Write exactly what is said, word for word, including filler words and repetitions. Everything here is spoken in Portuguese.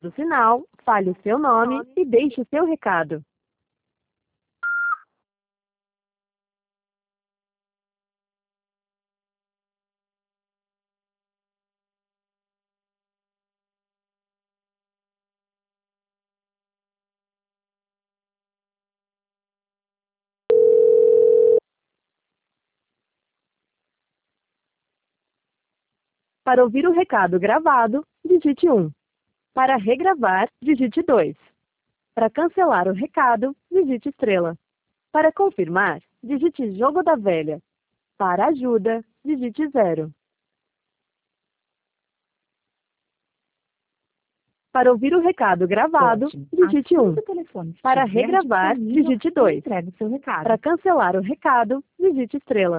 No sinal, fale o seu nome e deixe o seu recado. Para ouvir o recado gravado, digite um. Para regravar, digite dois. Para cancelar o recado, digite estrela. Para confirmar, digite jogo da velha. Para ajuda, digite zero. Para ouvir o recado gravado, Ótimo. digite Assim um. que o telefone Para estiver regravar, disponível, digite dois. entregue seu recado. Para cancelar o recado, digite estrela.